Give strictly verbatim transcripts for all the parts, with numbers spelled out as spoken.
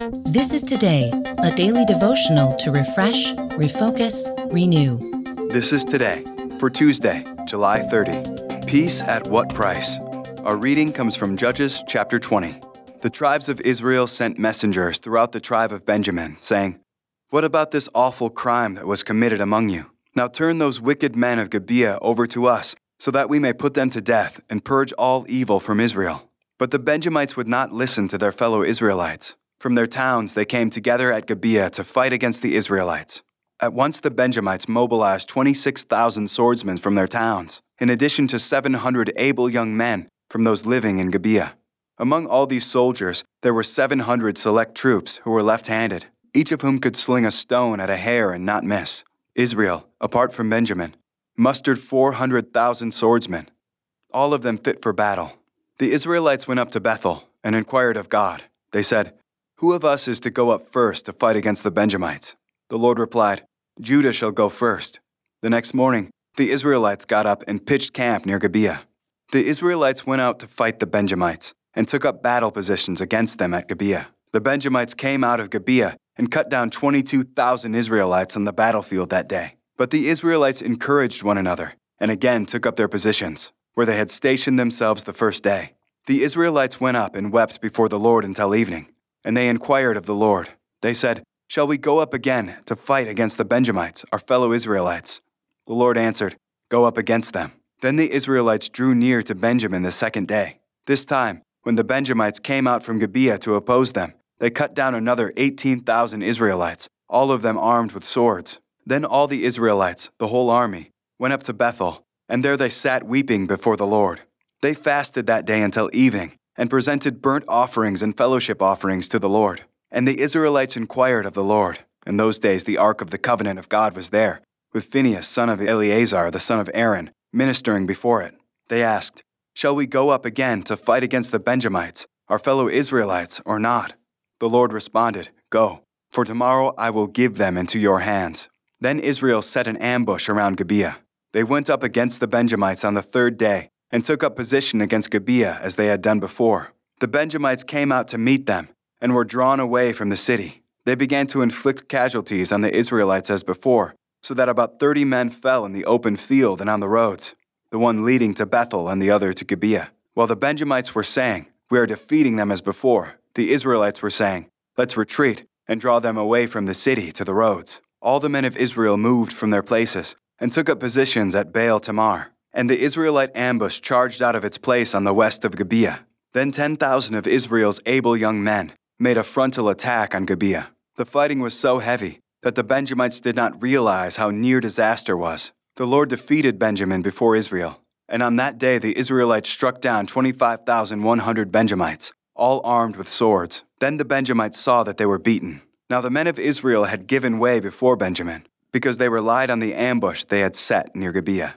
This is Today, a daily devotional to refresh, refocus, renew. This is Today for Tuesday, July thirtieth. Peace at what price? Our reading comes from Judges chapter twenty. The tribes of Israel sent messengers throughout the tribe of Benjamin, saying, "What about this awful crime that was committed among you? Now turn those wicked men of Gibeah over to us, so that we may put them to death and purge all evil from Israel." But the Benjamites would not listen to their fellow Israelites. From their towns they came together at Gibeah to fight against the Israelites. At once the Benjamites mobilized twenty-six thousand swordsmen from their towns, in addition to seven hundred able young men from those living in Gibeah. Among all these soldiers, there were seven hundred select troops who were left-handed, each of whom could sling a stone at a hair and not miss. Israel, apart from Benjamin, mustered four hundred thousand swordsmen, all of them fit for battle. The Israelites went up to Bethel and inquired of God. They said, "Who of us is to go up first to fight against the Benjamites?" The Lord replied, "Judah shall go first." The next morning, the Israelites got up and pitched camp near Gibeah. The Israelites went out to fight the Benjamites and took up battle positions against them at Gibeah. The Benjamites came out of Gibeah and cut down twenty-two thousand Israelites on the battlefield that day. But the Israelites encouraged one another and again took up their positions, where they had stationed themselves the first day. The Israelites went up and wept before the Lord until evening, and they inquired of the Lord. They said, "Shall we go up again to fight against the Benjamites, our fellow Israelites?" The Lord answered, "Go up against them." Then the Israelites drew near to Benjamin the second day. This time, when the Benjamites came out from Gibeah to oppose them, they cut down another eighteen thousand Israelites, all of them armed with swords. Then all the Israelites, the whole army, went up to Bethel, and there they sat weeping before the Lord. They fasted that day until evening, and presented burnt offerings and fellowship offerings to the Lord. And the Israelites inquired of the Lord. In those days the ark of the covenant of God was there, with Phinehas son of Eleazar the son of Aaron, ministering before it. They asked, "Shall we go up again to fight against the Benjamites, our fellow Israelites, or not?" The Lord responded, "Go, for tomorrow I will give them into your hands." Then Israel set an ambush around Gibeah. They went up against the Benjamites on the third day and took up position against Gibeah as they had done before. The Benjamites came out to meet them and were drawn away from the city. They began to inflict casualties on the Israelites as before, so that about thirty men fell in the open field and on the roads, the one leading to Bethel and the other to Gibeah. While the Benjamites were saying, "We are defeating them as before," the Israelites were saying, "Let's retreat and draw them away from the city to the roads." All the men of Israel moved from their places and took up positions at Baal Tamar. And the Israelite ambush charged out of its place on the west of Gibeah. Then ten thousand of Israel's able young men made a frontal attack on Gibeah. The fighting was so heavy that the Benjamites did not realize how near disaster was. The Lord defeated Benjamin before Israel, and on that day the Israelites struck down twenty-five thousand one hundred Benjamites, all armed with swords. Then the Benjamites saw that they were beaten. Now the men of Israel had given way before Benjamin, because they relied on the ambush they had set near Gibeah.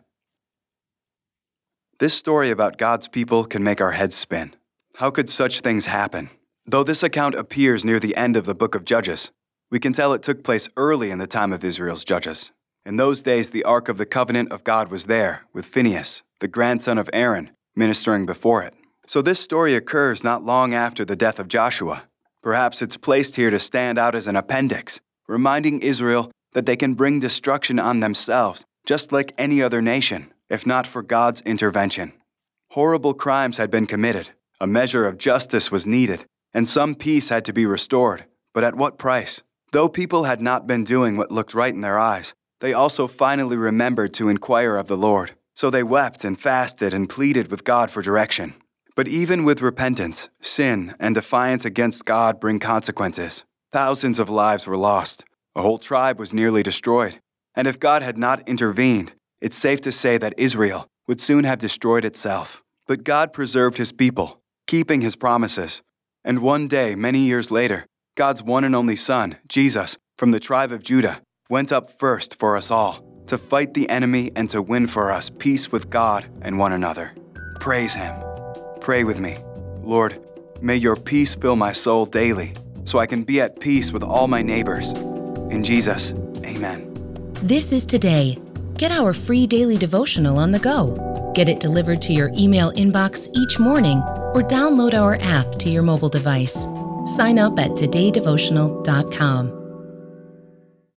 This story about God's people can make our heads spin. How could such things happen? Though this account appears near the end of the book of Judges, we can tell it took place early in the time of Israel's judges. In those days, the Ark of the Covenant of God was there, with Phinehas, the grandson of Aaron, ministering before it. So this story occurs not long after the death of Joshua. Perhaps it's placed here to stand out as an appendix, reminding Israel that they can bring destruction on themselves, just like any other nation, if not for God's intervention. Horrible crimes had been committed, a measure of justice was needed, and some peace had to be restored. But at what price? Though people had not been doing what looked right in their eyes, they also finally remembered to inquire of the Lord. So they wept and fasted and pleaded with God for direction. But even with repentance, sin and defiance against God bring consequences. Thousands of lives were lost. A whole tribe was nearly destroyed. And if God had not intervened, it's safe to say that Israel would soon have destroyed itself. But God preserved his people, keeping his promises. And one day, many years later, God's one and only Son, Jesus, from the tribe of Judah, went up first for us all, to fight the enemy and to win for us peace with God and one another. Praise him. Pray with me. Lord, may your peace fill my soul daily, so I can be at peace with all my neighbors. In Jesus, amen. This is Today. Get our free daily devotional on the go. Get it delivered to your email inbox each morning or download our app to your mobile device. Sign up at today devotional dot com.